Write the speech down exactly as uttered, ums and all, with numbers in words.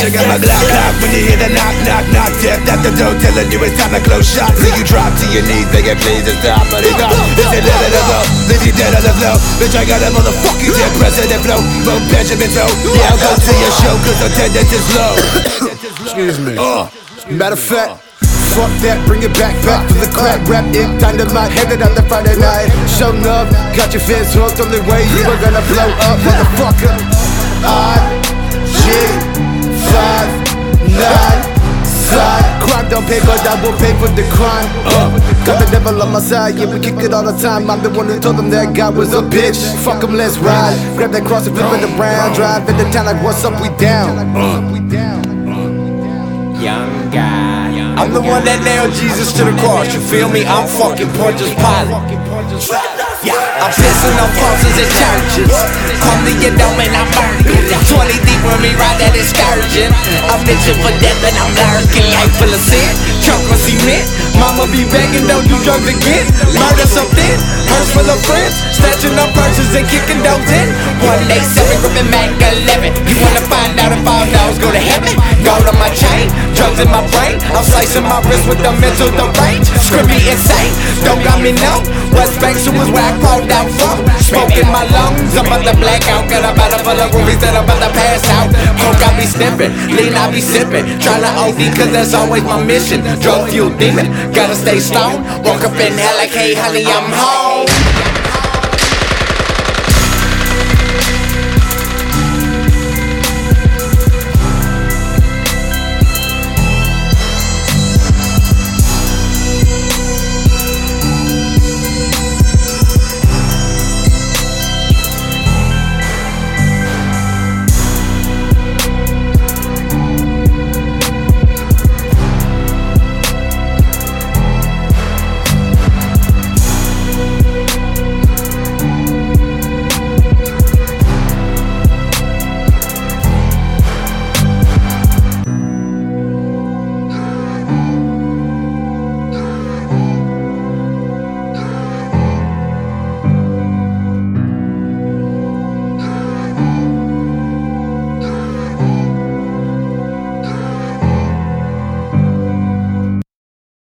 Trigger my Glock clock when you hear the knock, knock, knock. Death at the door telling you it's time to close shop. See you drop to your knees, begging please to stop. But it's not, it's a let it go. Leave you dead on the floor. Bitch, I got a motherfucking dead president flow. Mo Benjamin Toe. Yeah, I'll go to your show cause attendance is low. Excuse me. Uh, Matter of fact, fuck that, bring it back, back to the crack rap in dynamite, headed on the Friday night. Showing up, got your fans hooked on the way you were gonna blow up, motherfucker. I G five nine side, crime don't pay, but I will pay for the crime. Uh, got the devil on my side, yeah, we kick it all the time. I'm the one who told them that God was a bitch. Fuck him, let's ride. Grab that cross and flip it around. Drive in the town like what's up, we down. Young guy, I'm the one that nailed Jesus to the cross. You feel me? I'm fucking Pontius Pilate. Yeah, I'm pissing on crosses and churches. Come to your dome and I'm murking. Twenty deep with me, ride that excursion. I'm itching for death and I'm lurking. Life full of sin, chunk of cement. Mama be begging, don't do drugs again. Murder something, hurts full of friends. Snatching up purses and kicking those in. One day seven, gripping Mac eleven. You wanna find out if all dogs go to heaven? Gold on my chain, drugs in my brain. I'm slicing my wrist with the mental deranged. Scribbly insane, don't got me known. West Bank, who was where I crawled out from. Smoke in my lungs, I'm about to black out. Got a bottle full of rubies that I'm about to pass out. Coke I be sniffing, lean I be sipping. Tryna O D cause that's always my mission. Drug fuel demon, gotta stay stoned. Woke up in hell like hey honey I'm home.